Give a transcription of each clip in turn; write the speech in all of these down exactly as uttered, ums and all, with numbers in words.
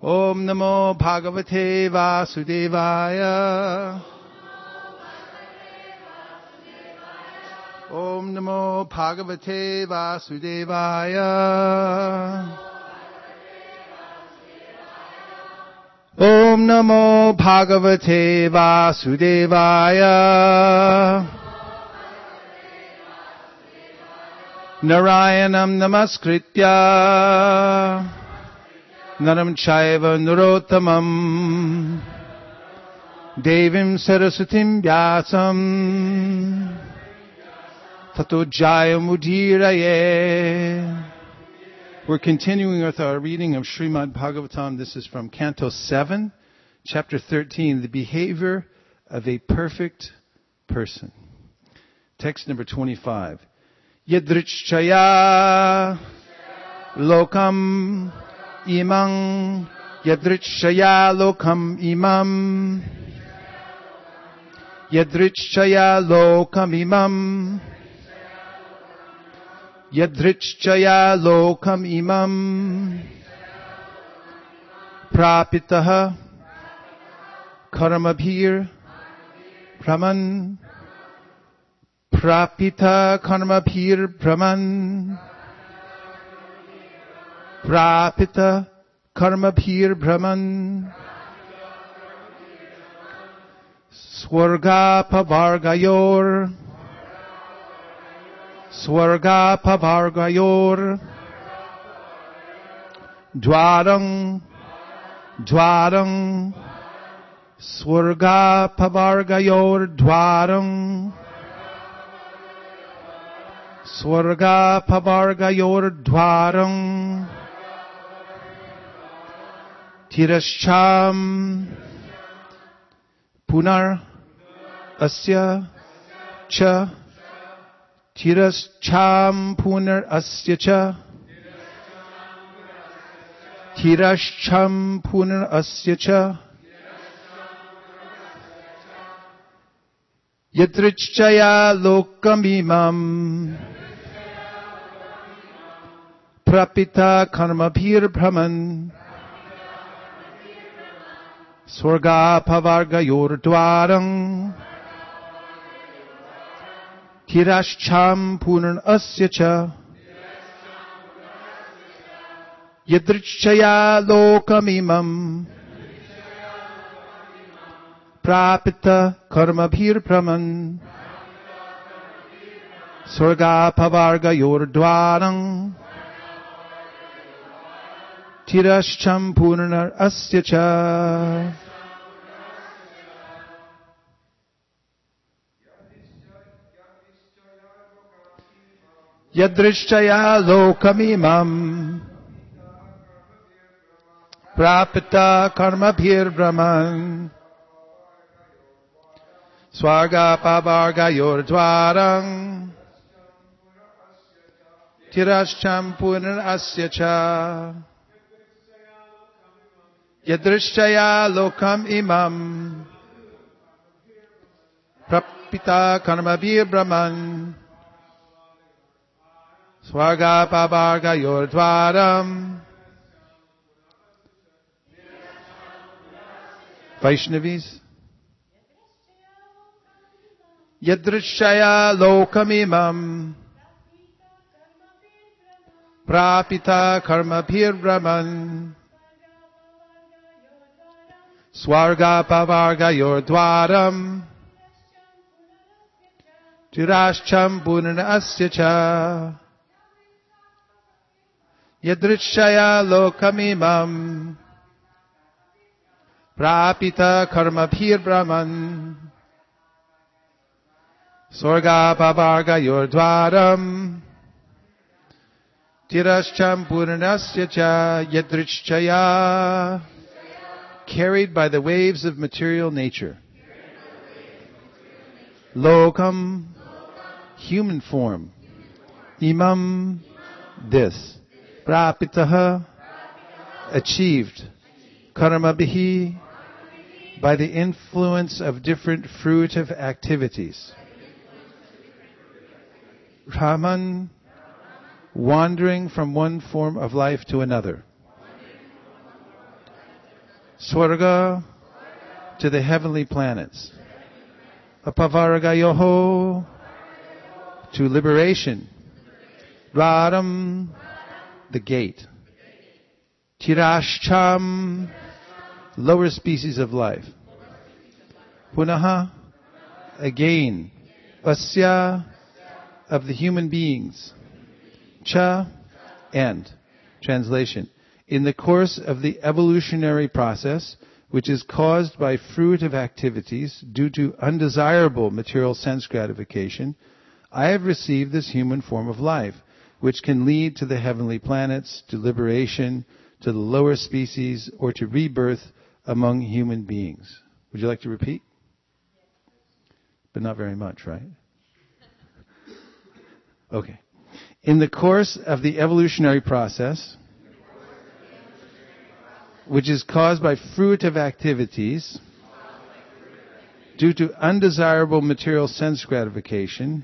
Om Namo Bhagavate Vasudevaya. Om Namo Bhagavate Vasudevaya. Om Namo Bhagavate Vasudevaya. Narayanam Namaskritya Naram Chaiva Narottamam Devim Saraswatim Vyasam Tato Jayamudiraye. We're continuing with our reading of Srimad Bhagavatam. This is from Canto seven, Chapter thirteen, The Behavior of a Perfect Person. Text number twenty-five. Yadrichaya lokam imam Yadrichaya lokam imam Yadrichaya lokam imam Yadrichaya lokam imam Prapitaha Karamabhir Brahman Prapita Karmabhir Brahman Prapita Karmabhir Brahman Swarga Pavargayor Swarga Pavargayor Dwarang Dwarang Swarga Pavargayor Dwarang Swarga Pavargayor Dwarang Tirascham Punar Asya Cha Tirascham Punar Asya Cha Tirascham Punar Asya Cha Yadrichaya Lokamimam Prapita Karmabhir Brahman Swarga Pavargayor Dwarang Tirascham Punan Asya Cha Yadrichaya Lokamimam Prapita Karmabhir Brahman Swarga Pavargayor Dwarang Tirascham Punar Asya Cha. Yadrichaya Lokamimam Prapita Karmabhir Brahman Swarga Pavargayor Dwarang Tirascham Punar Asya Cha Yadrichaya Lokam Imam Prapita Karmabhir Brahman Swarga Pavargayor Dwaram. Vaishnavis. Yadrichaya Lokamimam Prapita Karmabhir Brahman Swarga Pavargayor Dwaram Tirascham Punan Asya Cha Yadrichaya Lokamimam Prapita Karmabhir Brahman Swarga Pavargayor Dwaram Tirascham Punan Asya Cha Yadrichaya. Carried by the waves of material nature. Lokam, human form. Imam, this. Prapitaha, achieved. Karmabhihi, by the influence of different fruitive activities. Brahman, wandering from one form of life to another. Swarga, to the heavenly planets. Apavaragayoho, to liberation. Radam, the gate. Tirashcham, lower species of life. Punaha, again. Asya, of the human beings. Cha, and. Translation. In the course of the evolutionary process, which is caused by fruitive activities due to undesirable material sense gratification, I have received this human form of life, which can lead to the heavenly planets, to liberation, to the lower species, or to rebirth among human beings. Would you like to repeat? But not very much, right? Okay. In the course of the evolutionary process, which is caused by fruitive activities due to undesirable material sense gratification,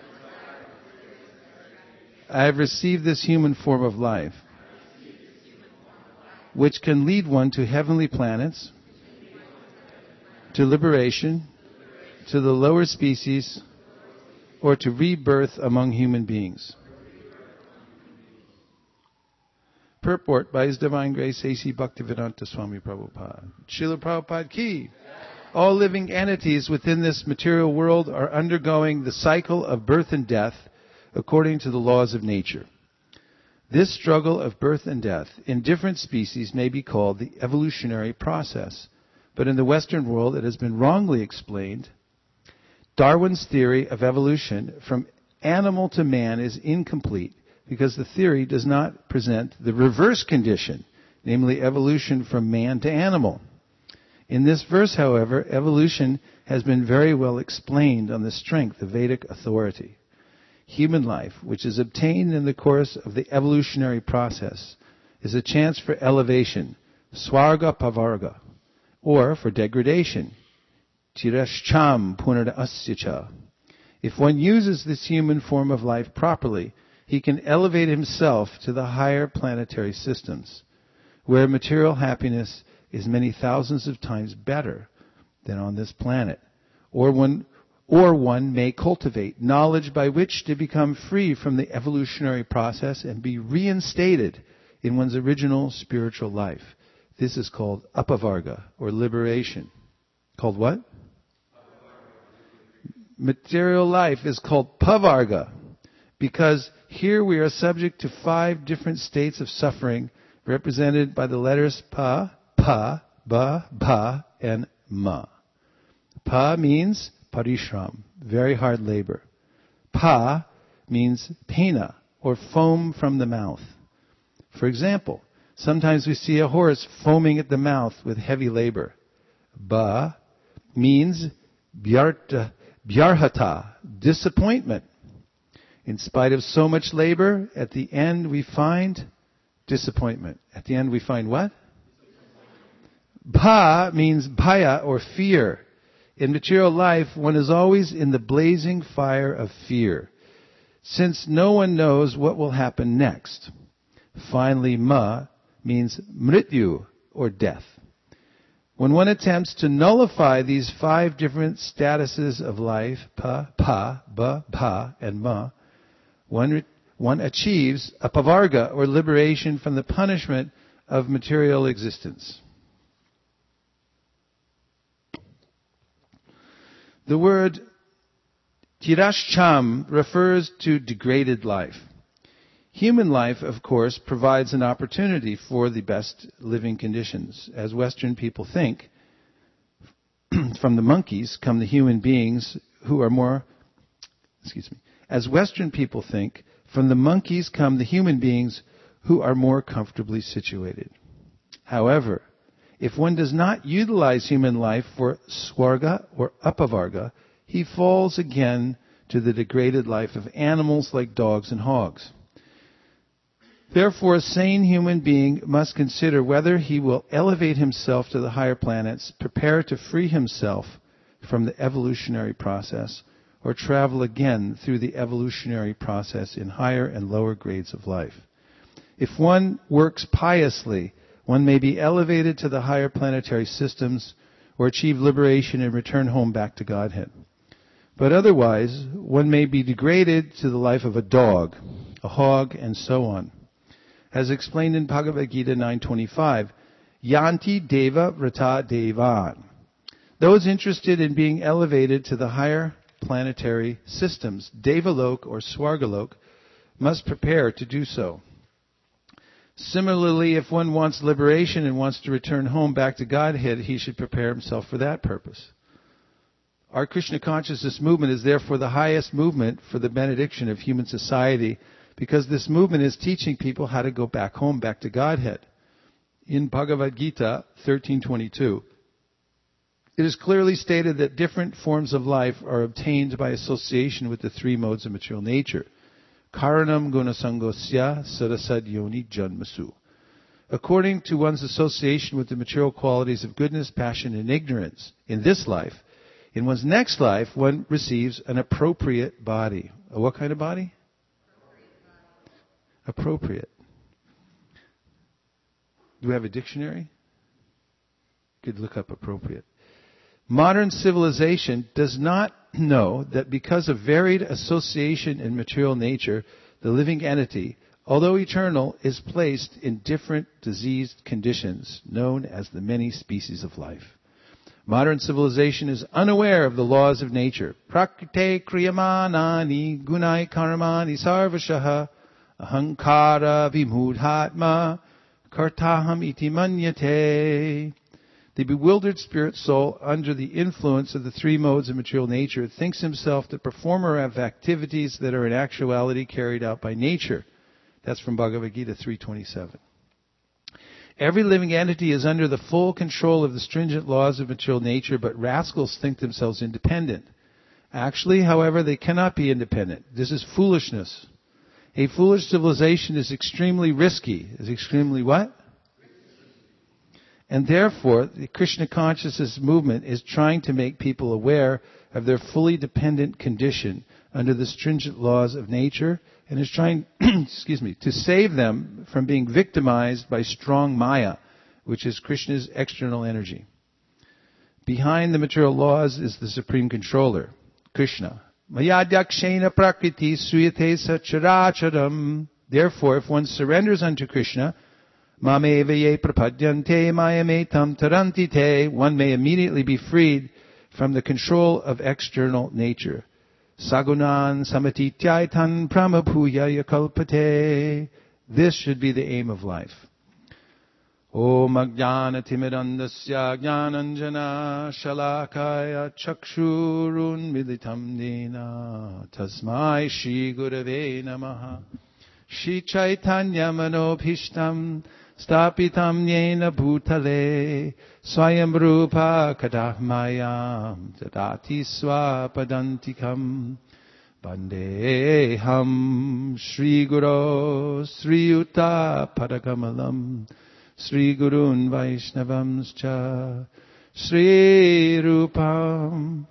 I have received this human form of life, which can lead one to heavenly planets, to liberation, to the lower species, or to rebirth among human beings. Purport by His Divine Grace A C Bhaktivedanta Swami Prabhupada. Srila Prabhupada Ki. All living entities within this material world are undergoing the cycle of birth and death according to the laws of nature. This struggle of birth and death in different species may be called the evolutionary process, but in the Western world it has been wrongly explained. Darwin's theory of evolution from animal to man is incomplete because the theory does not present the reverse condition, namely evolution from man to animal. In this verse, however, evolution has been very well explained on the strength of Vedic authority. Human life, which is obtained in the course of the evolutionary process, is a chance for elevation, swarga pavarga, or for degradation, tirashcham punara asyacha. If one uses this human form of life properly, he can elevate himself to the higher planetary systems, where material happiness is many thousands of times better than on this planet. Or one, or one may cultivate knowledge by which to become free from the evolutionary process and be reinstated in one's original spiritual life. This is called apavarga, or liberation. Called what? Material life is called pavarga, because here we are subject to five different states of suffering represented by the letters pa, pa, ba, ba, and ma. Pa means parishram, very hard labor. Pa means pena, or foam from the mouth. For example, sometimes we see a horse foaming at the mouth with heavy labor. Ba means byarta, byarhata, disappointment. In spite of so much labor, at the end we find disappointment. At the end we find what? Bha means bhaya, or fear. In material life, one is always in the blazing fire of fear, since no one knows what will happen next. Finally, ma means mrityu, or death. When one attempts to nullify these five different statuses of life, pa, pa, ba, bha, and ma, one, one achieves apavarga, or liberation from the punishment of material existence. The word tirashcham refers to degraded life. Human life, of course, provides an opportunity for the best living conditions. As Western people think, from the monkeys come the human beings who are more, excuse me, as Western people think, from the monkeys come the human beings who are more comfortably situated. However, if one does not utilize human life for swarga or apavarga, he falls again to the degraded life of animals like dogs and hogs. Therefore, a sane human being must consider whether he will elevate himself to the higher planets, prepare to free himself from the evolutionary process, or travel again through the evolutionary process in higher and lower grades of life. If one works piously, one may be elevated to the higher planetary systems or achieve liberation and return home back to Godhead. But otherwise, one may be degraded to the life of a dog, a hog, and so on. As explained in Bhagavad Gita nine twenty-five, Yanti Deva Vrata Devan. Those interested in being elevated to the higher planetary systems, Devalok or Swargalok, must prepare to do so. Similarly, if one wants liberation and wants to return home back to Godhead, he should prepare himself for that purpose. Our Krishna consciousness movement is therefore the highest movement for the benediction of human society, because this movement is teaching people how to go back home, back to Godhead. In Bhagavad Gita thirteen twenty-two, it is clearly stated that different forms of life are obtained by association with the three modes of material nature. Karanam gunasangosya sarasad yoni janmasu. According to one's association with the material qualities of goodness, passion, and ignorance in this life, in one's next life, one receives an appropriate body. A what kind of body? Appropriate. Do we have a dictionary? You could look up appropriate. Modern civilization does not know that because of varied association in material nature, the living entity, although eternal, is placed in different diseased conditions known as the many species of life. Modern civilization is unaware of the laws of nature. Prakrite kriyamanani gunai karmani sarvashaha ahankara vimudhatma kartaham iti manyate. The bewildered spirit soul, under the influence of the three modes of material nature, thinks himself the performer of activities that are in actuality carried out by nature. That's from Bhagavad Gita three twenty-seven. Every living entity is under the full control of the stringent laws of material nature, but rascals think themselves independent. Actually, however, they cannot be independent. This is foolishness. A foolish civilization is extremely risky. Is extremely what? And therefore, the Krishna consciousness movement is trying to make people aware of their fully dependent condition under the stringent laws of nature, and is trying, excuse me, to save them from being victimized by strong Maya, which is Krishna's external energy. Behind the material laws is the Supreme Controller, Krishna. Mayadhyakshena prakriti suyate sacharacharam. Therefore, if one surrenders unto Krishna, Mamevaye prapadyante mayametam tarantite, one may immediately be freed from the control of external nature. Sagunan samatityaitan pramabhuya yakalpate. This should be the aim of life. Om ajnana timidandasya jnananjana shalakaya chakshurun militam nena tasmai shri gurave namaha. Shri Chaitanya manobhishtam stapitam yena bhutale swayam rupa kadahmayam tadati swapadantikam bandeham Shri Guru Sri Yuta Padakamalam Sri Gurun Vaishnavamscha Sri Rupam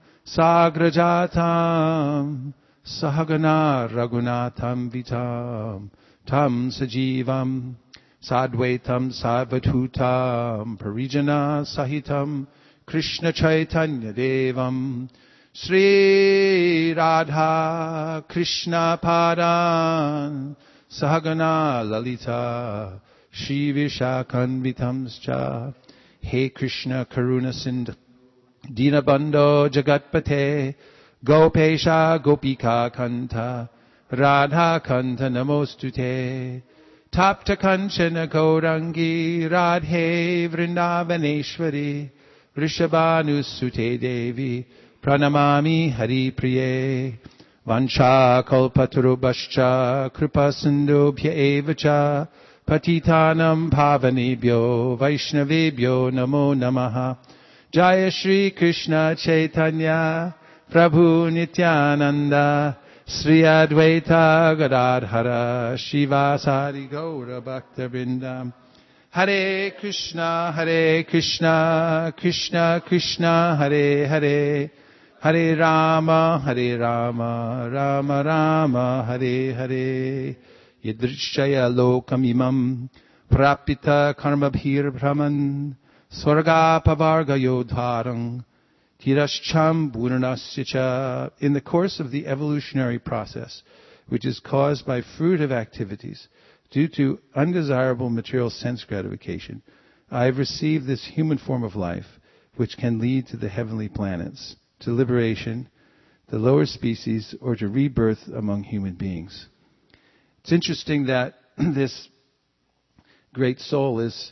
Sagrajatam Sahagana Raghunatham Vitam Tam Sajivam Sadvaitam Sarvadhutam Parijana Sahitam Krishna Chaitanya Devam Sri Radha Krishna Padan Sahagana Lalita Shri Vishakanvitamscha. He Krishna Karuna Sindh Dinabandho Jagatpate Gopesha Gopika Kanta Radha Kanta Namostute Tapta Kanchana Gaurangi Radhe Vrindavaneshwari Vrishabhanusute Devi Pranamami Hari Priye Vansha Kalpatarubhascha Kripa Sindhubhya Evacha Patitanam Pavanebhyo Vaishnavebhyo Namo Namaha. Jaya Shri Krishna Chaitanya Prabhu Nityananda Sri Advaita Gadadhara Shivasari Gaura Bhakta Vrindam. Hare Krishna, Hare Krishna, Krishna Krishna, Hare Hare, Hare Rama, Hare Rama, Rama Rama, Hare Hare. Yadrishaya lokam imam prapita karmabhir brahman swarga pavarga yodharang tirascham burnasya. In the course of the evolutionary process, which is caused by fruitive activities due to undesirable material sense gratification, I have received this human form of life, which can lead to the heavenly planets, to liberation, the lower species, or to rebirth among human beings. It's interesting that this great soul is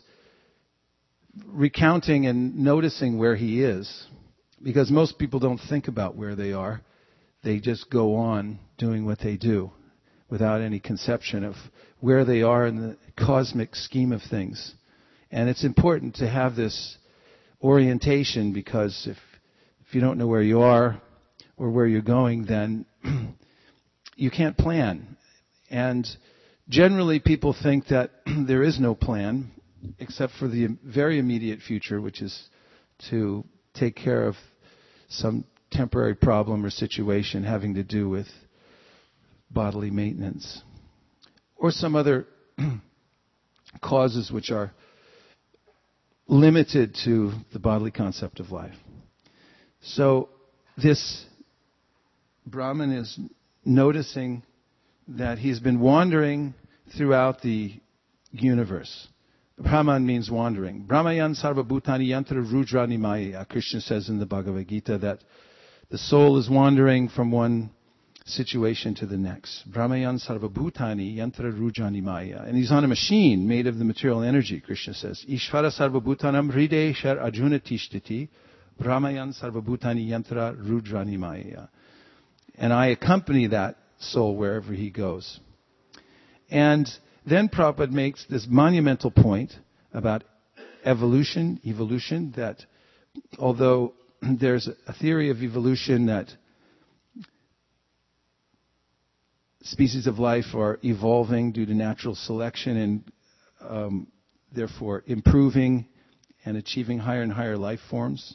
recounting and noticing where he is, because most people don't think about where they are. They just go on doing what they do without any conception of where they are in the cosmic scheme of things. And it's important to have this orientation, because if if you don't know where you are or where you're going, then you can't plan. And generally people think that there is no plan except for the very immediate future, which is to take care of some temporary problem or situation having to do with bodily maintenance or some other causes which are limited to the bodily concept of life. So this Brahman is noticing that he's been wandering throughout the universe. Brahman means wandering. Brahmayan sarva bhutani yantra rudrani maya. Krishna says in the Bhagavad Gita that the soul is wandering from one situation to the next. Brahmayan sarva bhutani yantra rudrani maya. And he's on a machine made of the material energy, Krishna says. Ishvara sarva bhutanam hriday shar arjuna tishtiti. Brahmayan sarva bhutani yantra rudrani maya. And I accompany that soul wherever he goes. And then Prabhupada makes this monumental point about evolution, evolution, that although there's a theory of evolution that species of life are evolving due to natural selection and um, therefore improving and achieving higher and higher life forms,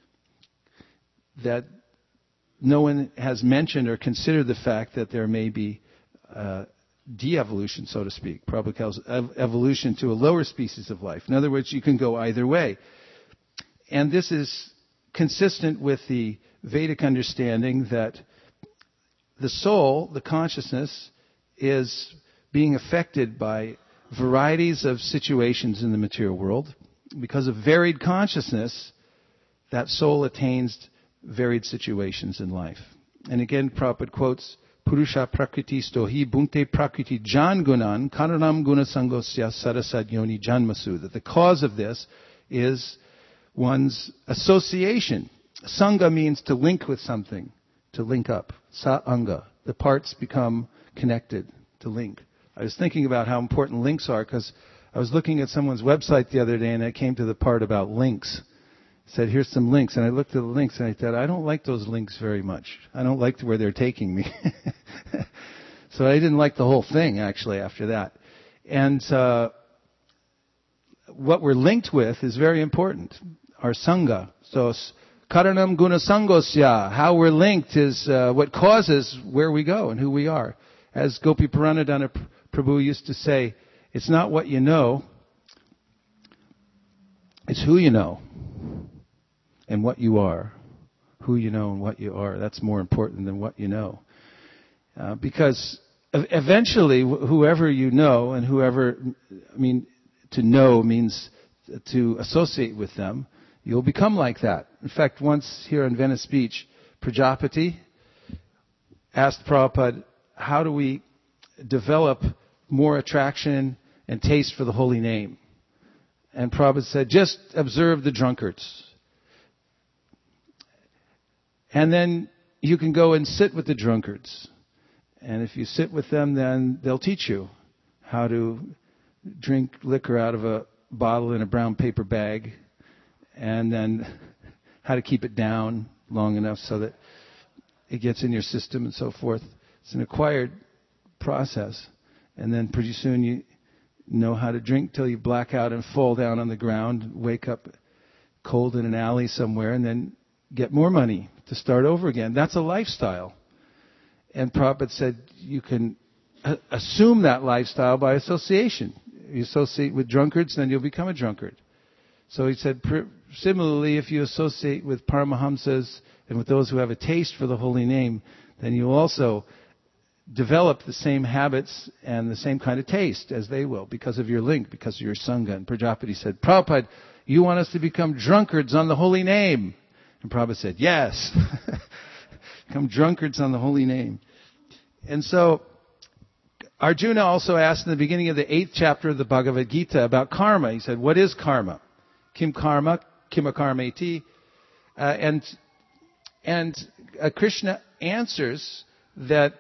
that no one has mentioned or considered the fact that there may be uh, de-evolution, so to speak. Prabhupada calls ev- evolution to a lower species of life. In other words, you can go either way. And this is consistent with the Vedic understanding that the soul, the consciousness, is being affected by varieties of situations in the material world. Because of varied consciousness, that soul attains varied situations in life. And again, Prabhupada quotes, Purusha prakriti stohi bhunkte prakriti jan gunan karanam guna sangosya sarasad yoni janmasu. That the cause of this is one's association. Sangha means to link with something, to link up. Sa-anga. The parts become connected, to link. I was thinking about how important links are because I was looking at someone's website the other day and I came to the part about links. It said, here's some links. And I looked at the links and I thought, I don't like those links very much. I don't like where they're taking me. So I didn't like the whole thing, actually, after that. And uh, what we're linked with is very important. Our sangha. So, karanam guna sangosya. How we're linked is uh, what causes where we go and who we are. As Gopi Puranadana Prabhu used to say, it's not what you know, it's who you know and what you are. Who you know and what you are. That's more important than what you know. Uh, because eventually, wh- whoever you know and whoever, I mean, to know means to associate with them, you'll become like that. In fact, once here in Venice Beach, Prajapati asked Prabhupada, how do we develop more attraction and taste for the holy name? And Prabhupada said, just observe the drunkards. And then you can go and sit with the drunkards. And if you sit with them, then they'll teach you how to drink liquor out of a bottle in a brown paper bag, and then how to keep it down long enough so that it gets in your system and so forth. It's an acquired process. And then pretty soon you know how to drink till you black out and fall down on the ground, wake up cold in an alley somewhere, and then get more money to start over again. That's a lifestyle. And Prabhupada said you can assume that lifestyle by association. you associate with drunkards, then you'll become a drunkard. So he said, similarly, if you associate with Paramahamsas and with those who have a taste for the holy name, then you also develop the same habits and the same kind of taste as they will because of your link, because of your Sangha. And Prajapati said, Prabhupada, you want us to become drunkards on the holy name? And Prabhupada said, yes. Become drunkards on the holy name. And so Arjuna also asked in the beginning of the eighth chapter of the Bhagavad Gita about karma. He said, what is karma? Kim karma, kima karma iti. Uh, and and uh, Krishna answers that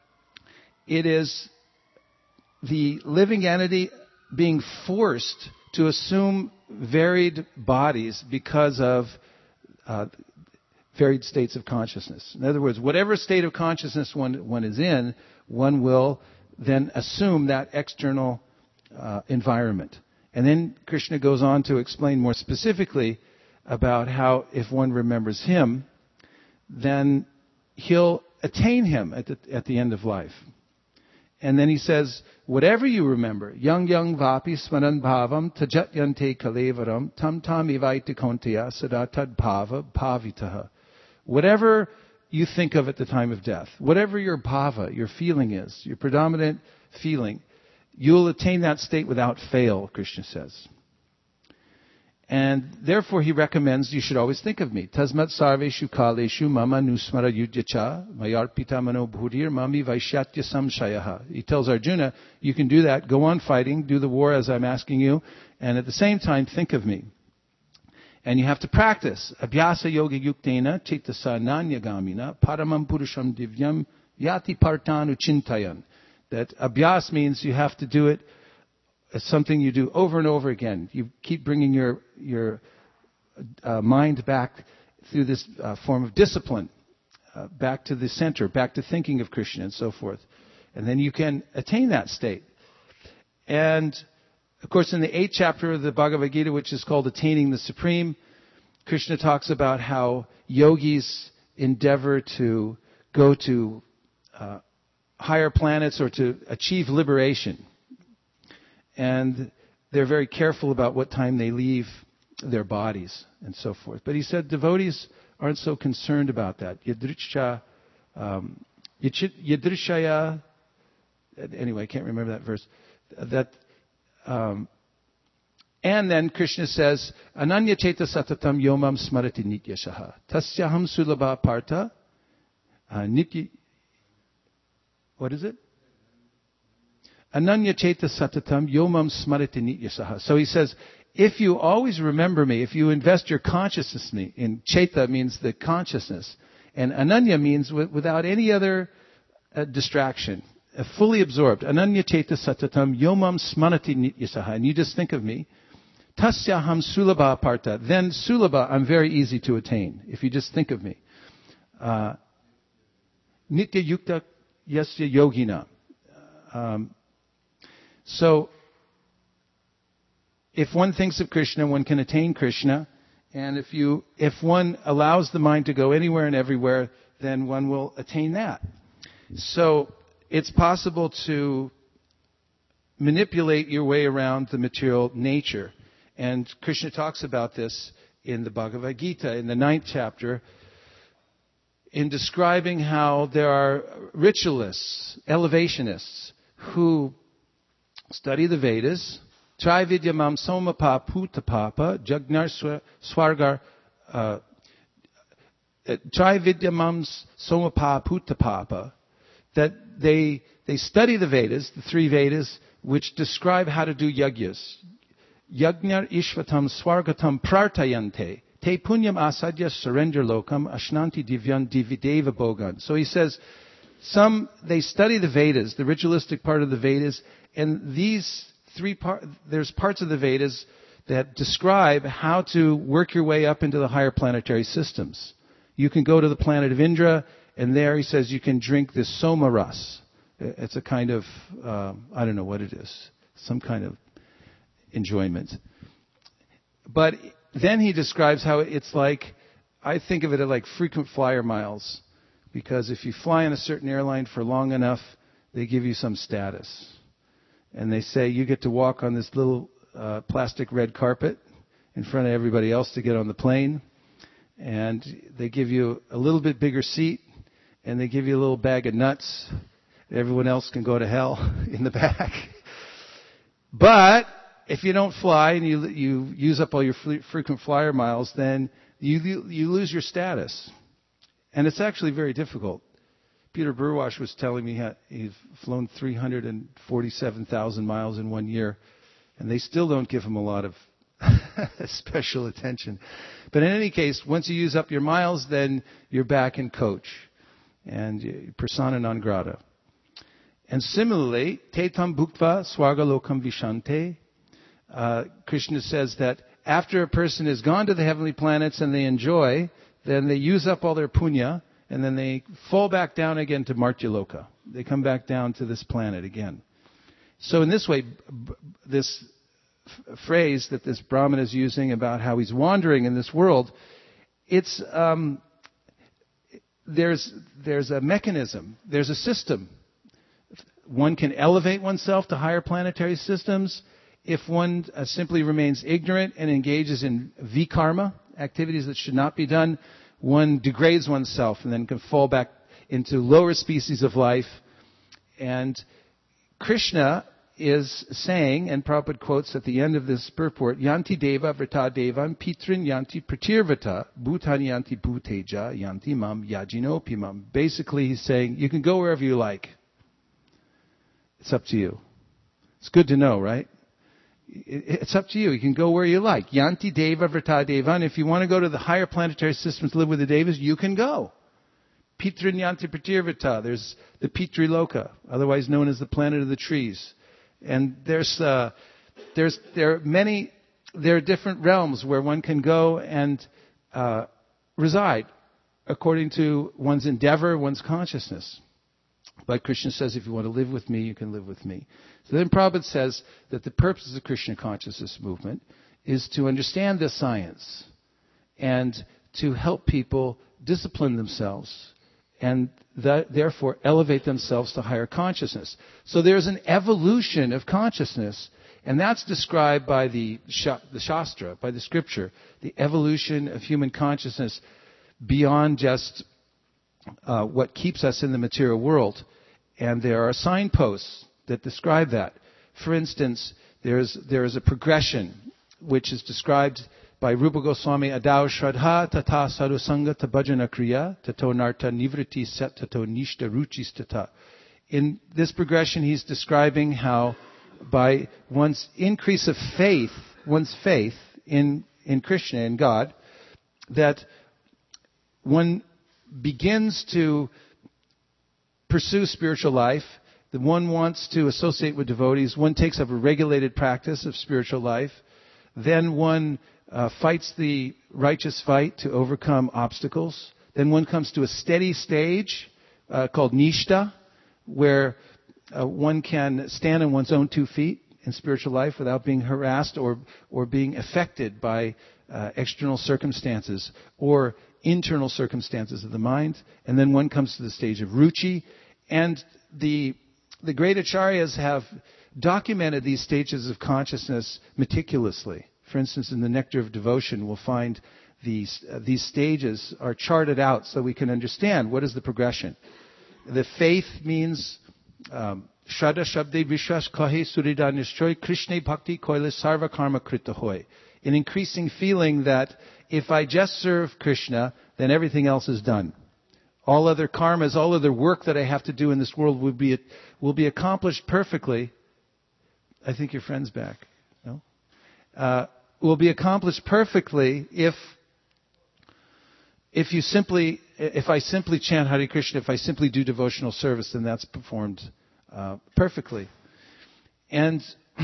it is the living entity being forced to assume varied bodies because of uh, varied states of consciousness. In other words, whatever state of consciousness one, one is in, one will then assume that external uh, environment. And then Krishna goes on to explain more specifically about how if one remembers him, then he'll attain him at the, at the end of life. And then he says, whatever you remember, yang yang vapi smaran bhavam tajatyante kalevaram tam tam ivaiti konteya sadatad bhava bhavitaha. Whatever you think of at the time of death, whatever your bhava, your feeling is, your predominant feeling, you'll attain that state without fail, Krishna says. And therefore he recommends you should always think of me. Tasmat sarveshu kaleshu mama nusmara yudyacha mayarpita mano bhudir mami vaishyatya samshayaha. He tells Arjuna, you can do that, go on fighting, do the war as I'm asking you, and at the same time think of me. And you have to practice. Abhyasa yoga yuktena cetasa nanyagamina paramam purusham divyam yati partanu chintayan. That abhyas means you have to do it as something you do over and over again. You keep bringing your your uh, mind back through this uh, form of discipline, uh, back to the center, back to thinking of Krishna and so forth. And then you can attain that state. And, of course, in the eighth chapter of the Bhagavad Gita, which is called Attaining the Supreme, Krishna talks about how yogis endeavor to go to uh, higher planets or to achieve liberation. And they're very careful about what time they leave their bodies and so forth. But he said devotees aren't so concerned about that. Yadriksha, um, Yadrishaya, anyway, I can't remember that verse. That, um, and then Krishna says, Ananya cheta satatam yomam smarati nityashaha. Tasyaham sulabha partha. Uh, nitya, what is it? Ananya cheta satatam yomam smarati nityasaha. So he says, if you always remember me, if you invest your consciousness in me, in cheta means the consciousness, and ananya means w- without any other uh, distraction, uh, fully absorbed. Ananya cheta satatam yomam smarati nityasaha. And you just think of me. Tasyaham sulabha partha. Then sulabha, I'm very easy to attain, if you just think of me. Uh, Nitya yukta yasya yogina. Um, So, if one thinks of Krishna, one can attain Krishna. And if you, if one allows the mind to go anywhere and everywhere, then one will attain that. So, it's possible to manipulate your way around the material nature. And Krishna talks about this in the Bhagavad Gita, in the ninth chapter, in describing how there are ritualists, elevationists, who study the Vedas, Trividya mam somapa putapapa, jagnar swargar, Trividya mam somapa putapapa, that they, they study the Vedas, the three Vedas, which describe how to do yagyas. Yagnar ishvatam swargatam prartayante, te punyam asadya surrender lokam, ashnanti divyan divideva bogan. So he says, some, they study the Vedas, the ritualistic part of the Vedas, and these three parts, there's parts of the Vedas that describe how to work your way up into the higher planetary systems. You can go to the planet of Indra, and there he says you can drink this soma ras. It's a kind of, um, I don't know what it is, some kind of enjoyment. But then he describes how it's like, I think of it as like frequent flyer miles. Because if you fly on a certain airline for long enough, they give you some status. And they say you get to walk on this little uh, plastic red carpet in front of everybody else to get on the plane. And they give you a little bit bigger seat, and they give you a little bag of nuts. Everyone else can go to hell in the back. But if you don't fly and you you use up all your frequent flyer miles, then you you lose your status. And it's actually very difficult. Peter Burwash was telling me he's flown three hundred forty-seven thousand miles in one year, and they still don't give him a lot of special attention. But in any case, once you use up your miles, then you're back in coach, and persona non grata. And similarly, Tetam Bhuktva Swargalokam Vishante, uh, Krishna says that after a person has gone to the heavenly planets and they enjoy, then they use up all their punya, and then they fall back down again to Martyaloka. They come back down to this planet again. So in this way, b- this f- phrase that this Brahmin is using about how he's wandering in this world, it's um, there's there's a mechanism, there's a system. One can elevate oneself to higher planetary systems if one uh, simply remains ignorant and engages in vikarma, activities that should not be done. One degrades oneself and then can fall back into lower species of life. And Krishna is saying, and Prabhupada quotes at the end of this purport, Yanti Deva Vrata Devan Pitrin Yanti Pratirvata Bhutan Yanti Bhuteja Yanti Mam Yajinopimam. Basically he's saying, you can go wherever you like. It's up to you. It's good to know, right? It's up to you. You can go where you like. Yanti Deva Vrata Devan. If you want to go to the higher planetary systems to live with the Devas, you can go. Pitrin Yanti Pratirvata. There's the Pitri Loka, otherwise known as the planet of the trees. And there's uh, there's there are many there are different realms where one can go and uh, reside according to one's endeavor, one's consciousness. But Krishna says, if you want to live with me, you can live with me. So then Prabhupada says that the purpose of the Krishna consciousness movement is to understand this science and to help people discipline themselves and that, therefore elevate themselves to higher consciousness. So there's an evolution of consciousness, and that's described by the, the Shastra, by the scripture, the evolution of human consciousness beyond just uh, what keeps us in the material world. And there are signposts that describe that. For instance, there's there is a progression which is described by Rupa Goswami, Adao Shraddha Tata Sadhusanga Tabhajana Kriya Tato Narta Nivriti Set Tato Nishta Ruchis Tata. In this progression, he's describing how by one's increase of faith, one's faith in, in Krishna, in God, that one begins to pursue spiritual life, that one wants to associate with devotees, one takes up a regulated practice of spiritual life, then one uh, fights the righteous fight to overcome obstacles, then one comes to a steady stage uh, called nishta, where uh, one can stand on one's own two feet in spiritual life without being harassed or or being affected by uh, external circumstances or internal circumstances of the mind. And then one comes to the stage of ruchi. And the the great acharyas have documented these stages of consciousness meticulously. For instance, in the Nectar of Devotion, we'll find these uh, these stages are charted out so we can understand what is the progression. The faith means um, Shraddha Shabde Vishwas Kahe Surida Nishchoy Krishna Bhakti Koile Sarva Karma Krita Hoy. An increasing feeling that if I just serve Krishna, then everything else is done. All other karmas, all other work that I have to do in this world will be will be accomplished perfectly. I think your friend's back. No? Uh, will be accomplished perfectly if if you simply if I simply chant Hare Krishna, if I simply do devotional service, then that's performed uh, perfectly. And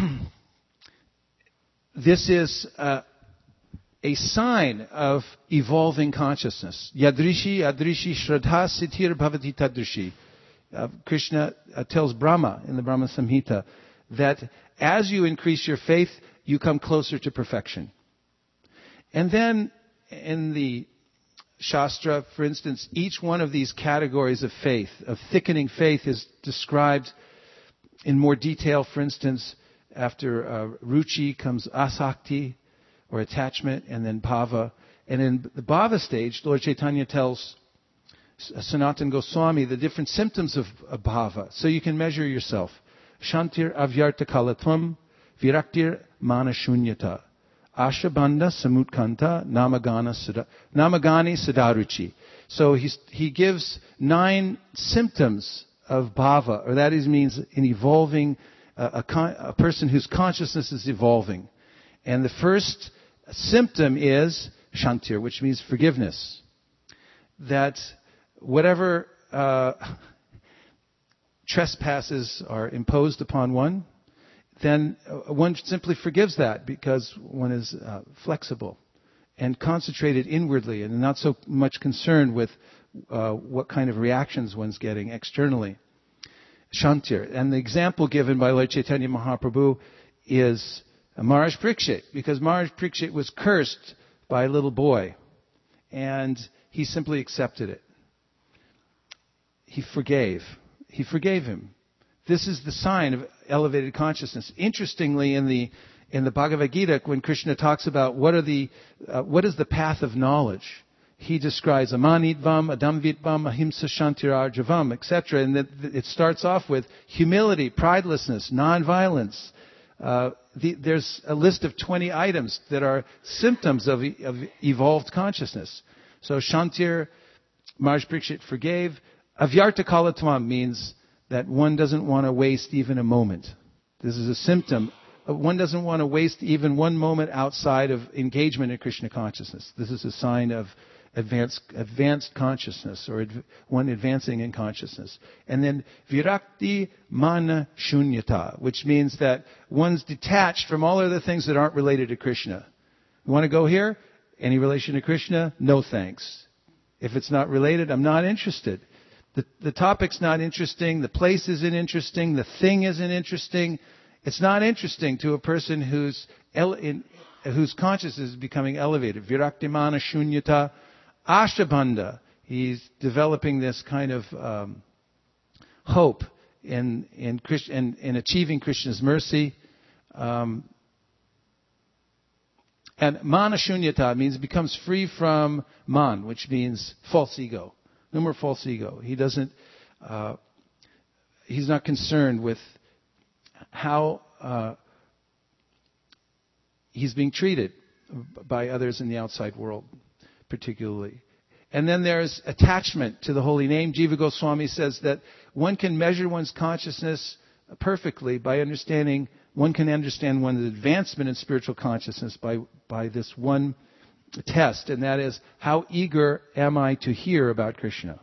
this is uh, a sign of evolving consciousness. Yadrishi, adrishi, shraddha, siddhir bhavati tadrishi. Uh, Krishna uh, tells Brahma in the Brahma Samhita that as you increase your faith, you come closer to perfection. And then in the Shastra, for instance, each one of these categories of faith, of thickening faith, is described in more detail, for instance, after uh, ruchi comes asakti, or attachment, and then bhava. And in the bhava stage, Lord Chaitanya tells Sanatana Goswami the different symptoms of, of bhava, so you can measure yourself. Shantir avyarta kalatvam, viraktir manashunyata, ashabandha samutkanta, namagana sada, namagani sadaruchi. So he's, he gives nine symptoms of bhava, or that is, means an evolving, uh, a, con, a person whose consciousness is evolving. And the first symptom is shantir, which means forgiveness. That whatever uh, trespasses are imposed upon one, then one simply forgives that because one is uh, flexible and concentrated inwardly and not so much concerned with uh, what kind of reactions one's getting externally. Shantir. And the example given by Lord Chaitanya Mahaprabhu is Maharaj Parikshit, because Maharaj Parikshit was cursed by a little boy, and he simply accepted it. He forgave. He forgave him. This is the sign of elevated consciousness. Interestingly, in the in the Bhagavad Gita, when Krishna talks about what are the uh, what is the path of knowledge, he describes amanitvam, adamvitvam, ahimsa shantirarjavam, et cetera. And that it starts off with humility, pridelessness, nonviolence. Uh, the, there's a list of twenty items that are symptoms of, of evolved consciousness. So Shantir, Maharaj Parikshit forgave. Avyarta kalatvam means that one doesn't want to waste even a moment. This is a symptom. One doesn't want to waste even one moment outside of engagement in Krishna consciousness. This is a sign of advanced, advanced consciousness, or adv- one advancing in consciousness. And then virakti mana shunyata, which means that one's detached from all other things that aren't related to Krishna. You want to go here? Any relation to Krishna? No thanks. If it's not related, I'm not interested. The, the topic's not interesting. The place isn't interesting. The thing isn't interesting. It's not interesting to a person whose ele- in, whose consciousness is becoming elevated. Viraktimana shunyata ashabandha. He's developing this kind of um, hope in in, Christ, in in achieving Krishna's mercy. Um, and mana shunyata means becomes free from man, which means false ego. No more false ego. He doesn't. Uh, he's not concerned with how uh, he's being treated by others in the outside world, particularly. And then there's attachment to the holy name. Jiva Goswami says that one can measure one's consciousness perfectly by understanding. One can understand one's advancement in spiritual consciousness by by this one test, and that is, how eager am I to hear about Krishna?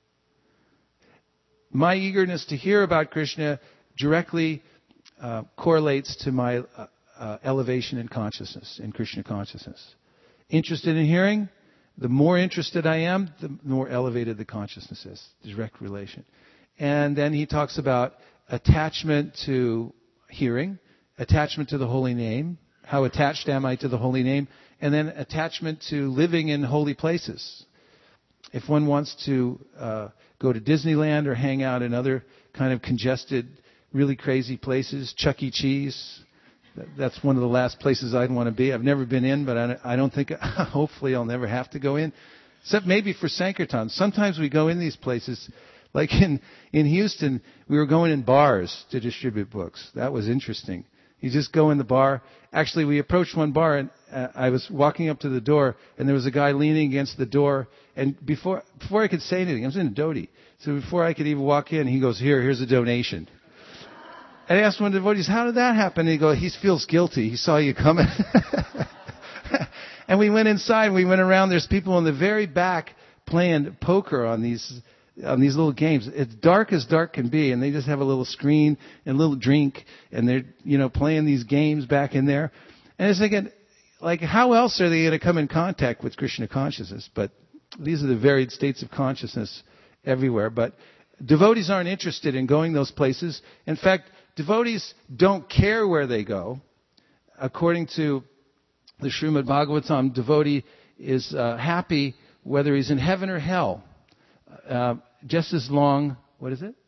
My eagerness to hear about Krishna directly uh, correlates to my uh, uh, elevation in consciousness, in Krishna consciousness. Interested in hearing? The more interested I am, the more elevated the consciousness is. Direct relation. And then he talks about attachment to hearing, attachment to the holy name. How attached am I to the holy name? And then attachment to living in holy places. If one wants to uh, go to Disneyland or hang out in other kind of congested, really crazy places, Chuck E. Cheese, that's one of the last places I'd want to be. I've never been in, but I, I don't think, hopefully I'll never have to go in. Except maybe for Sankirtan. Sometimes we go in these places, like in, in Houston, we were going in bars to distribute books. That was interesting. You just go in the bar. Actually, we approached one bar, and uh, I was walking up to the door, and there was a guy leaning against the door. And before before I could say anything, I was in a dhoti. So before I could even walk in, he goes, "Here, here's a donation." And I asked one of the devotees, "How did that happen?" And he goes, "He feels guilty. He saw you coming." And we went inside. We went around. There's people in the very back playing poker on these on these little games. It's dark as dark can be, and they just have a little screen and a little drink, and they're, you know, playing these games back in there. And it's thinking, like, how else are they going to come in contact with Krishna consciousness? But these are the varied states of consciousness everywhere. But devotees aren't interested in going those places. In fact, devotees don't care where they go. According to the Srimad Bhagavatam, devotee is uh, happy whether he's in heaven or hell. Uh, just as long, what is it?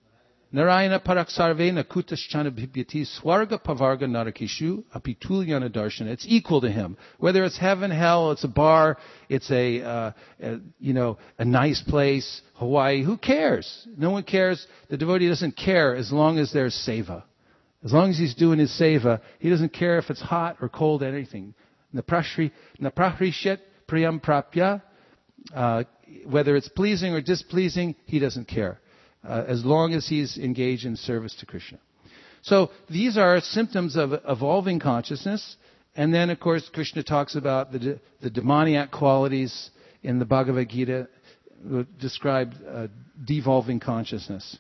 Narayana paraksarvena kutaschana bhibyati swarga pavarga narakishu apitulyana darshana. It's equal to him. Whether it's heaven, hell, it's a bar, it's a, uh, a, you know, a nice place, Hawaii. Who cares? No one cares. The devotee doesn't care as long as there's seva. As long as he's doing his seva, he doesn't care if it's hot or cold, anything. Naprashri, naprahrishet priyam prapya. Uh, whether it's pleasing or displeasing, he doesn't care. Uh, as long as he's engaged in service to Krishna. So these are symptoms of evolving consciousness. And then, of course, Krishna talks about the, de- the demoniac qualities in the Bhagavad Gita, describe uh, devolving consciousness.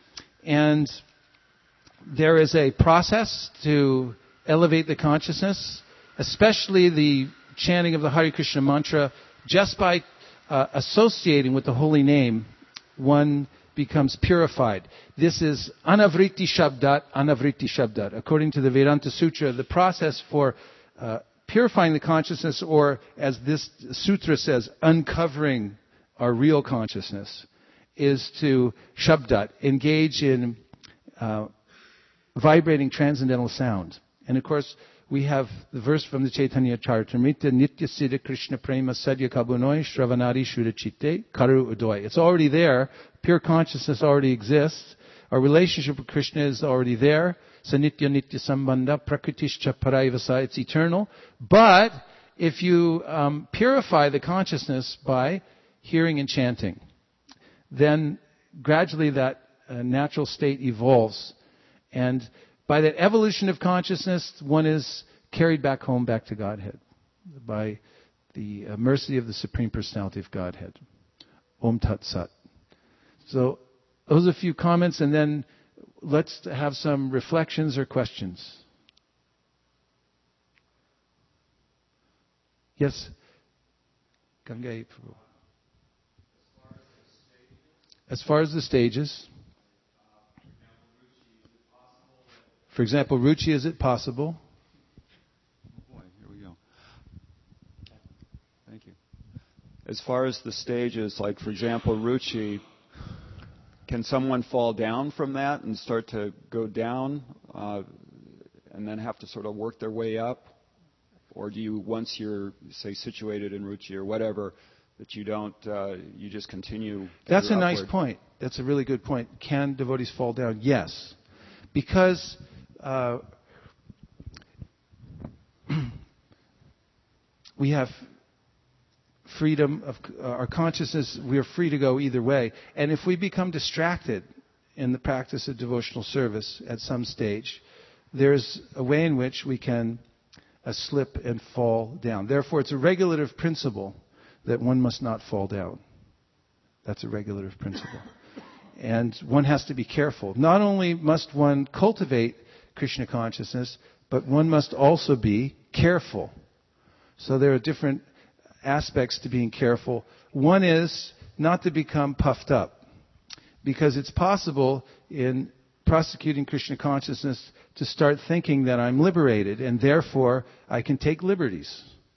And there is a process to elevate the consciousness, especially the chanting of the Hare Krishna mantra. Just by uh, associating with the holy name, one becomes purified. This is anavriti shabdat, anavriti shabdat. According to the Vedanta Sutra, the process for uh, purifying the consciousness, or as this sutra says, uncovering our real consciousness, is to shabdat, engage in uh, vibrating transcendental sound. And of course, we have the verse from the Chaitanya Charitamrita, Nitya Siddha Krishna Prema Sadhya Kabunoi Shravanadi Shuddhachitte Karu Udoy. It's already there. Pure consciousness already exists. Our relationship with Krishna is already there. Sanitya Nitya Sambandha Prakritischa Paraivasa. It's eternal. But if you um, purify the consciousness by hearing and chanting, then gradually that uh, natural state evolves. And by that evolution of consciousness, one is carried back home, back to Godhead, by the uh, mercy of the Supreme Personality of Godhead. Om Tat Sat. So those are a few comments, and then let's have some reflections or questions. Yes? Gangai. As far as the stages. For example, Ruchi, is it possible? Oh boy, here we go. Thank you. As far as the stages, like for example, Ruchi, can someone fall down from that and start to go down uh, and then have to sort of work their way up? Or do you, once you're, say, situated in Ruchi or whatever, that you don't, uh, you just continue? That's a upward? nice point. That's a really good point. Can devotees fall down? Yes. Because Uh, we have freedom of uh, our consciousness. We are free to go either way. And if we become distracted in the practice of devotional service at some stage, there's a way in which we can uh, slip and fall down. Therefore, it's a regulative principle that one must not fall down. That's a regulative principle. And one has to be careful. Not only must one cultivate Krishna consciousness, but one must also be careful. So there are different aspects to being careful. One is not to become puffed up, because it's possible in prosecuting Krishna consciousness to start thinking that I'm liberated and therefore I can take liberties.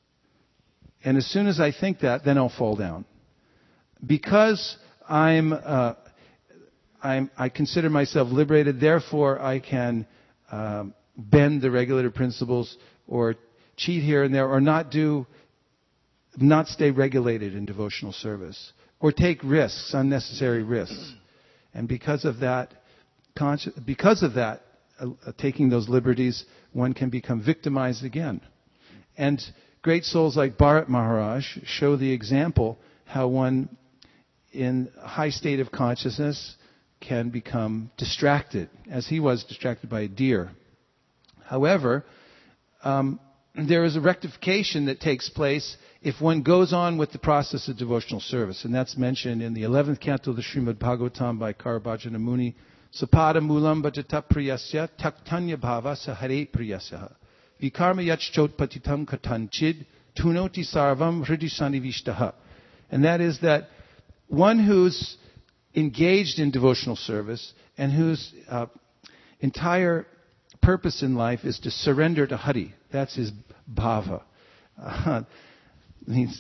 And as soon as I think that, then I'll fall down. Because I'm, uh, I'm I consider myself liberated, therefore I can Um, bend the regulative principles or cheat here and there or not do, not stay regulated in devotional service or take risks, unnecessary risks. And because of that, consci- because of that, uh, uh, taking those liberties, one can become victimized again. And great souls like Bharat Maharaj show the example how one in a high state of consciousness can become distracted, as he was distracted by a deer. However, um, there is a rectification that takes place if one goes on with the process of devotional service, and that's mentioned in the eleventh canto of the Srimad Bhagavatam by Karabhajana Muni. Sapada mulam bhajata priyasya taktanya bhava sahare priyasya vikarma yachchot patitam katanchid tunoti sarvam hridi sanivishtaha. And that is that one who's engaged in devotional service and whose uh, entire purpose in life is to surrender to Hari. That's his bhava. Uh, means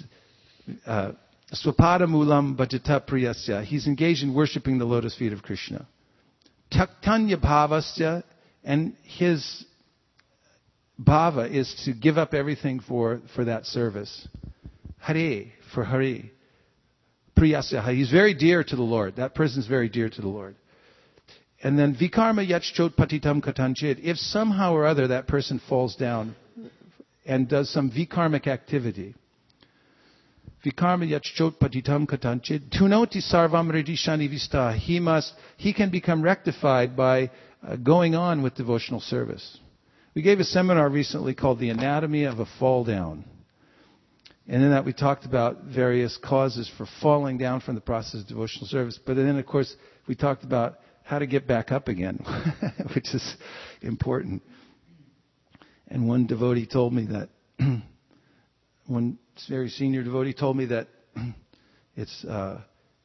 swapada mulam bhajata priyasya. He's engaged in worshipping the lotus feet of Krishna. Tyaktanya bhavasya, and his bhava is to give up everything for, for that service. Hare, for Hari. Priyasya, he's very dear to the Lord. That person's very dear to the Lord. And then vikarma yachchot patitam katanchit. If somehow or other that person falls down and does some vikarmic activity, vikarma yachchot patitam katanchit, tunoti sarvam redishani vista. He must, he can become rectified by uh, going on with devotional service. We gave a seminar recently called The Anatomy of a Fall Down. And in that we talked about various causes for falling down from the process of devotional service. But then, of course, we talked about how to get back up again, which is important. And one devotee told me that, one very senior devotee told me that it's uh,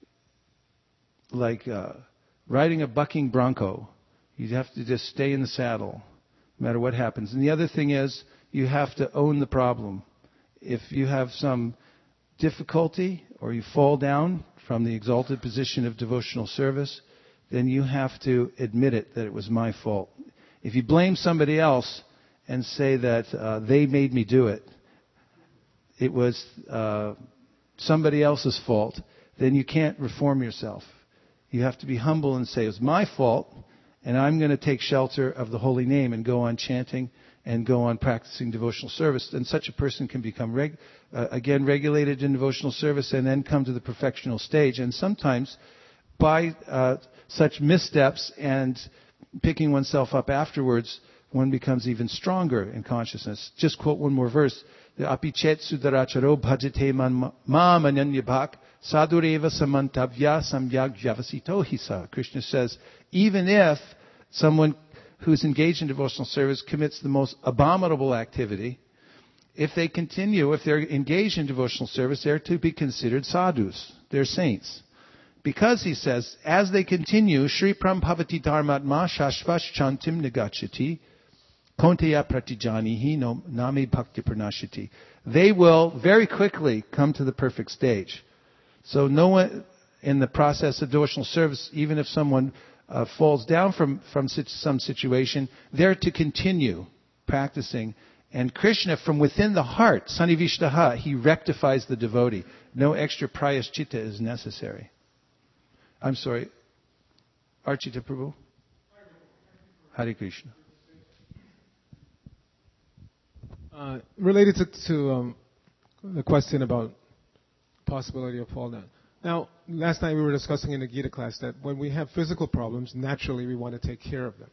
like uh, riding a bucking bronco. You have to just stay in the saddle, no matter what happens. And the other thing is, you have to own the problem. If you have some difficulty or you fall down from the exalted position of devotional service, then you have to admit it, that it was my fault. If you blame somebody else and say that uh, they made me do it, it was uh, somebody else's fault, then you can't reform yourself. You have to be humble and say, it was my fault, and I'm going to take shelter of the holy name and go on chanting and go on practicing devotional service. And such a person can become, reg- uh, again, regulated in devotional service and then come to the perfectional stage. And sometimes, by uh, such missteps and picking oneself up afterwards, one becomes even stronger in consciousness. Just quote one more verse. The apichet sudaracharo bhajate ma mananyabhak sadureva samantavya samyak javasito hisa. Krishna says, even if someone who's engaged in devotional service commits the most abominable activity, if they continue, if they're engaged in devotional service, they're to be considered sadhus. They're saints. Because, he says, as they continue, Shri Prambhavati Dharmatma Shashvash Chantim Nagachati Konteya Pratijanihi no Nami Bhakti Pranashati. They will very quickly come to the perfect stage. So no one, in the process of devotional service, even if someone Uh, falls down from, from some situation, they're to continue practicing. And Krishna, from within the heart, Sanivishtaha, he rectifies the devotee. No extra prayaschitta is necessary. I'm sorry. Archita Prabhu? Hare Krishna. Uh, related to, to um, the question about possibility of fall down. Now, last night we were discussing in the Gita class that when we have physical problems, naturally we want to take care of them.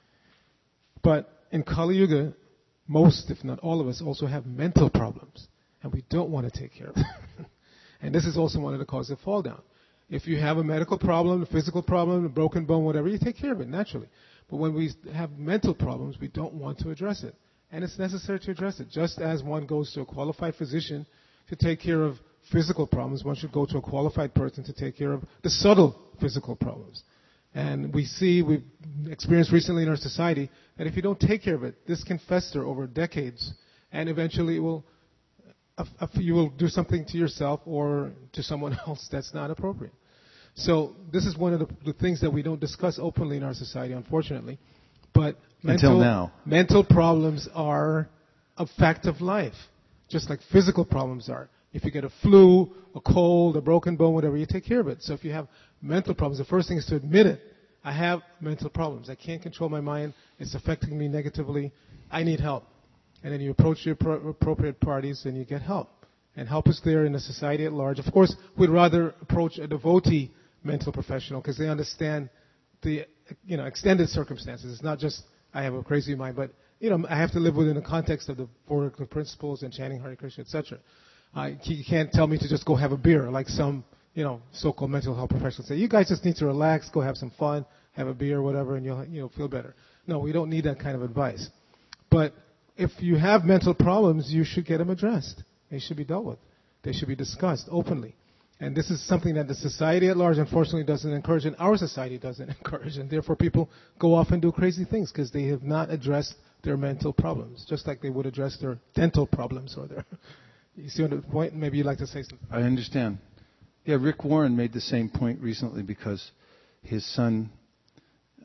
But in Kali Yuga, most, if not all of us, also have mental problems, and we don't want to take care of them. And this is also one of the causes of fall down. If you have a medical problem, a physical problem, a broken bone, whatever, you take care of it naturally. But when we have mental problems, we don't want to address it. And it's necessary to address it. Just as one goes to a qualified physician to take care of physical problems, one should go to a qualified person to take care of the subtle physical problems. And we see, we've experienced recently in our society, that if you don't take care of it, this can fester over decades, and eventually it will, uh, uh, you will do something to yourself or to someone else that's not appropriate. So this is one of the, the things that we don't discuss openly in our society, unfortunately. But mental, until now, mental problems are a fact of life, just like physical problems are. If you get a flu, a cold, a broken bone, whatever, you take care of it. So if you have mental problems, the first thing is to admit it. I have mental problems. I can't control my mind. It's affecting me negatively. I need help. And then you approach the appropriate parties and you get help. And help is there in the society at large. Of course, we'd rather approach a devotee mental professional because they understand the, you know, extended circumstances. It's not just I have a crazy mind, but you know, I have to live within the context of the Four Principles and chanting Hare Krishna, et cetera. Uh, you can't tell me to just go have a beer like some, you know, so-called mental health professionals say. You guys just need to relax, go have some fun, have a beer, whatever, and you'll, you know, feel better. No, we don't need that kind of advice. But if you have mental problems, you should get them addressed. They should be dealt with. They should be discussed openly. And this is something that the society at large, unfortunately, doesn't encourage, and our society doesn't encourage. And therefore, people go off and do crazy things because they have not addressed their mental problems, just like they would address their dental problems or their... You see the point? Maybe you'd like to say something. I understand. Yeah, Rick Warren made the same point recently because his son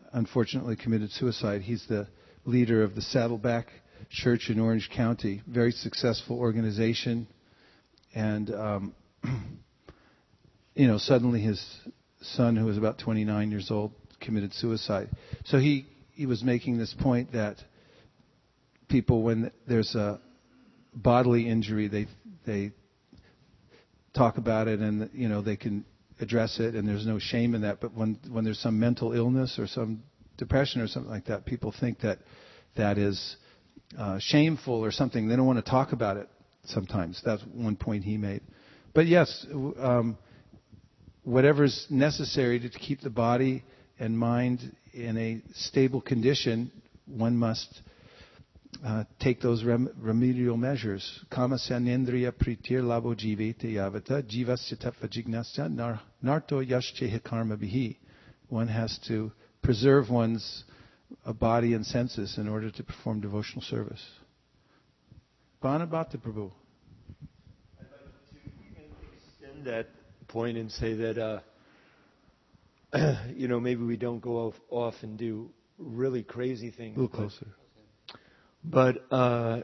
unfortunately committed suicide. He's the leader of the Saddleback Church in Orange County, very successful organization. And, um, you know, suddenly his son, who was about twenty-nine years old, committed suicide. So he, he was making this point that people, when there's a bodily injury, they they talk about it and, you know, they can address it and there's no shame in that. But when when there's some mental illness or some depression or something like that, people think that that is uh, shameful or something. They don't want to talk about it sometimes. That's one point he made. But yes, um, whatever's necessary to keep the body and mind in a stable condition, one must uh, take those rem- remedial measures. Kama sanendriya pritir labo jivete yavata jivasya tattva jignasya nar- narto yashche karma bihi. One has to preserve one's uh, body and senses in order to perform devotional service. Banabhata Prabhu. I'd like to even extend that point and say that, uh, you know, maybe we don't go off, off and do really crazy things. A little closer. But uh,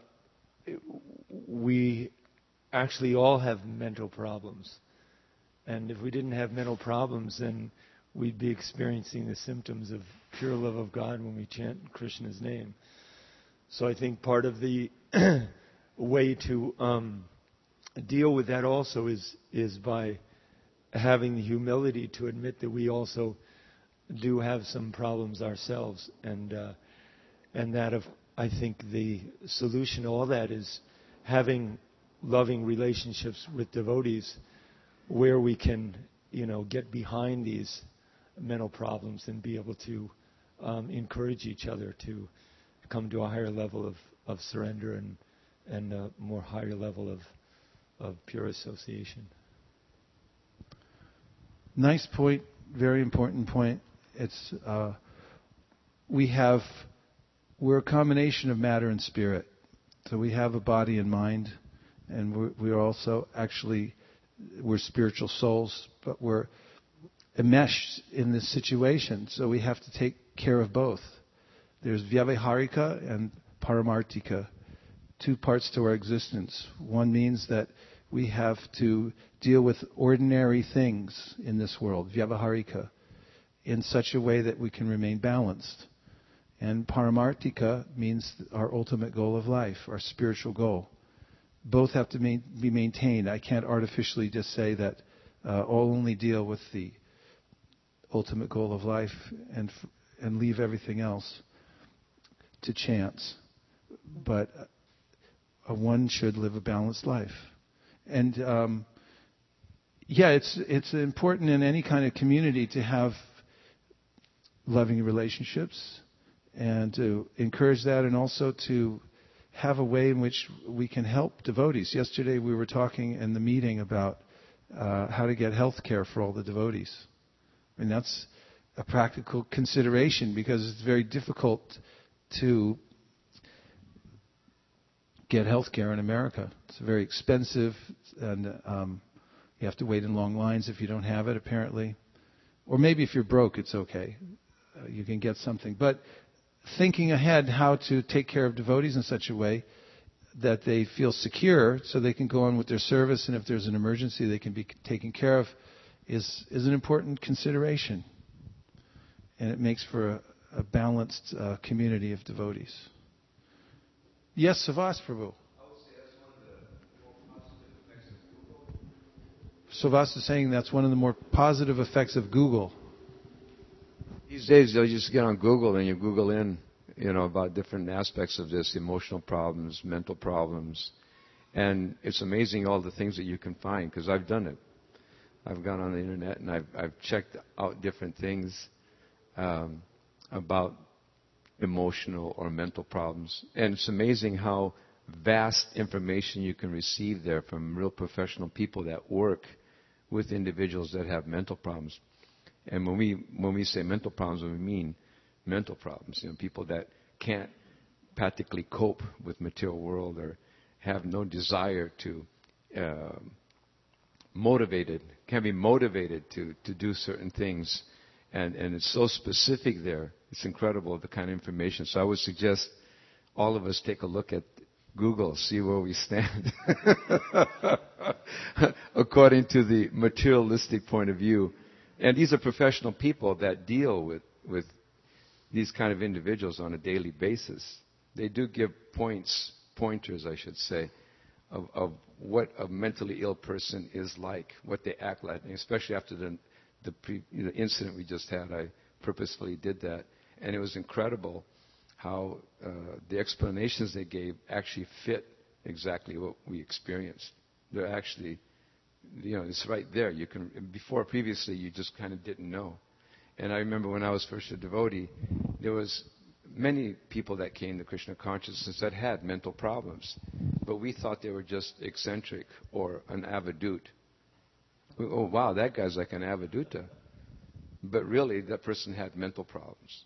we actually all have mental problems. And if we didn't have mental problems, then we'd be experiencing the symptoms of pure love of God when we chant Krishna's name. So I think part of the way to um, deal with that also is is by having the humility to admit that we also do have some problems ourselves, and uh, and that of I think the solution to all that is having loving relationships with devotees where we can, you know, get behind these mental problems and be able to um, encourage each other to come to a higher level of, of surrender and and a more higher level of of pure association. Nice point, very important point. It's uh, we have we're a combination of matter and spirit. So we have a body and mind, and we're, we're also actually we're spiritual souls, but we're enmeshed in this situation. So we have to take care of both. There's Vyavaharika and Paramartika, two parts to our existence. One means that we have to deal with ordinary things in this world, Vyavaharika, in such a way that we can remain balanced. And Paramartika means our ultimate goal of life, our spiritual goal. Both have to main, be maintained. I can't artificially just say that uh, I'll only deal with the ultimate goal of life and and leave everything else to chance. But uh, one should live a balanced life. And um, yeah, it's it's important in any kind of community to have loving relationships and to encourage that, and also to have a way in which we can help devotees. Yesterday we were talking in the meeting about uh, how to get health care for all the devotees. I mean, that's a practical consideration because it's very difficult to get health care in America. It's very expensive, and um, you have to wait in long lines if you don't have it, apparently. Or maybe if you're broke, it's okay. Uh, you can get something. But thinking ahead how to take care of devotees in such a way that they feel secure so they can go on with their service, and if there's an emergency they can be taken care of is is an important consideration. And it makes for a, a balanced uh, community of devotees. Yes, Savas Prabhu. Savas is saying that's one of the more positive effects of Google. These days, you'll just get on Google and you Google in, you know, about different aspects of this, emotional problems, mental problems. And it's amazing all the things that you can find, because I've done it. I've gone on the internet and I've, I've checked out different things um, about emotional or mental problems. And it's amazing how vast information you can receive there from real professional people that work with individuals that have mental problems. And when we when we say mental problems, we mean mental problems. You know, people that can't practically cope with material world or have no desire to uh, motivated, can be motivated to, to do certain things. And, and it's so specific there. It's incredible, the kind of information. So I would suggest all of us take a look at Google, see where we stand according to the materialistic point of view. And these are professional people that deal with, with these kind of individuals on a daily basis. They do give points, pointers, I should say, of, of what a mentally ill person is like, what they act like, and especially after the, the, pre, the incident we just had. I purposefully did that. And it was incredible how uh, the explanations they gave actually fit exactly what we experienced. They're actually, you know, it's right there. You can, before, previously, you just kind of didn't know. And I remember when I was first a devotee, there was many people that came to Krishna consciousness that had mental problems, but we thought they were just eccentric or an avadut. Oh, wow, that guy's like an avaduta. But really, that person had mental problems.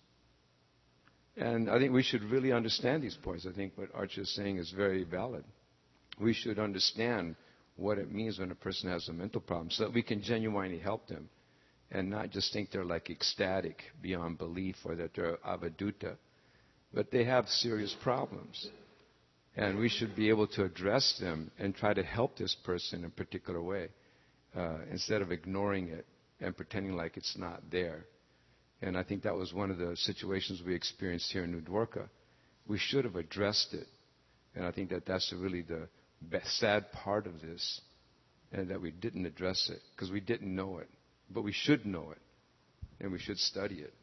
And I think we should really understand these points. I think what Archer is saying is very valid. We should understand what it means when a person has a mental problem so that we can genuinely help them and not just think they're like ecstatic beyond belief or that they're avaduta. But they have serious problems. And we should be able to address them and try to help this person in a particular way uh, instead of ignoring it and pretending like it's not there. And I think that was one of the situations we experienced here in New Dwarka. We should have addressed it. And I think that that's really the best, sad part of this, and that we didn't address it because we didn't know it. But we should know it, and we should study it.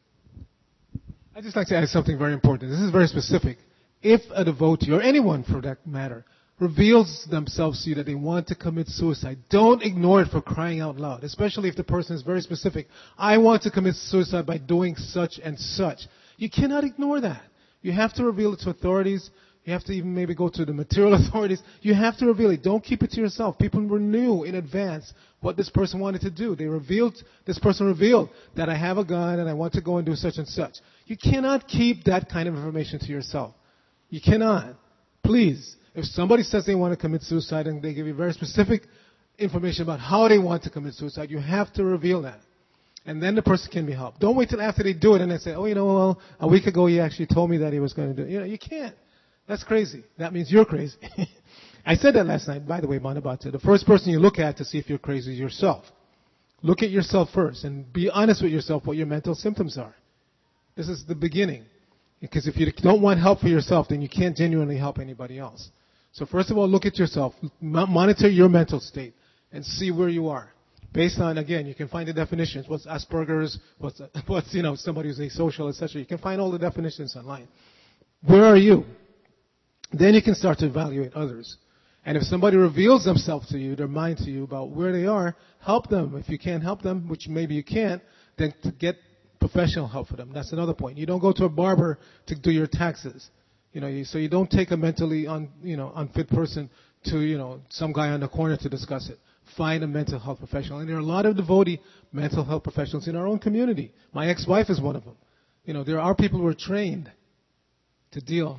I'd just like to add something very important. This is very specific. If a devotee, or anyone for that matter, reveals themselves to you that they want to commit suicide, don't ignore it for crying out loud, especially if the person is very specific. I want to commit suicide by doing such and such. You cannot ignore that. You have to reveal it to authorities. You have to even maybe go to the material authorities. You have to reveal it. Don't keep it to yourself. People knew in advance what this person wanted to do. They revealed, this person revealed that I have a gun and I want to go and do such and such. You cannot keep that kind of information to yourself. You cannot. Please. If somebody says they want to commit suicide and they give you very specific information about how they want to commit suicide, you have to reveal that. And then the person can be helped. Don't wait till after they do it and they say, oh, you know, well, a week ago he actually told me that he was going to do it. You know, you can't. That's crazy. That means you're crazy. I said that last night, by the way, Manabhata. The first person you look at to see if you're crazy is yourself. Look at yourself first and be honest with yourself what your mental symptoms are. This is the beginning. Because if you don't want help for yourself, then you can't genuinely help anybody else. So first of all, look at yourself, monitor your mental state, and see where you are. Based on, again, you can find the definitions. What's Asperger's? What's, what's you know, somebody who's asocial, et cetera. You can find all the definitions online. Where are you? Then you can start to evaluate others. And if somebody reveals themselves to you, their mind to you about where they are, help them. If you can't help them, which maybe you can't, then to get professional help for them. That's another point. You don't go to a barber to do your taxes. You know, so you don't take a mentally un, you know, unfit person to, you know, some guy on the corner to discuss it. Find a mental health professional. And there are a lot of devotee mental health professionals in our own community. My ex-wife is one of them. You know, there are people who are trained to deal.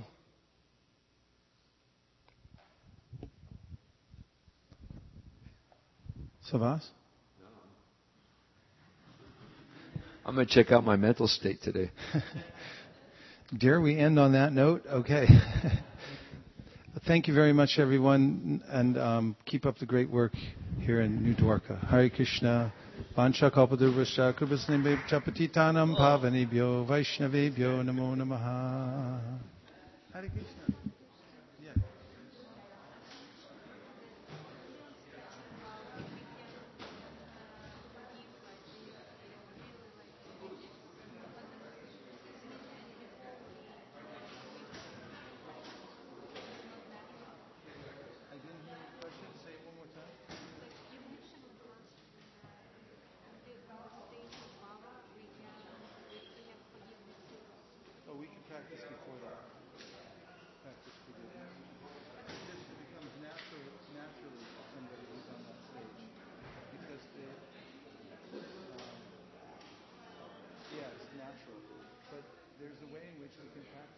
Savas? I'm going to check out my mental state today. Dare we end on that note? Okay. Thank you very much, everyone, and um, keep up the great work here in New Dwarka. Hare Krishna. Vancha kalpadurvascha kripasnebhya patitanam pavanebhyo vaishnavebhyo namo namaha. Hare Krishna. Practice before that. Practice forgiveness. It just becomes natural, naturally for somebody who's on that stage. Because they, um, yeah, it's natural. But there's a way in which we can practice.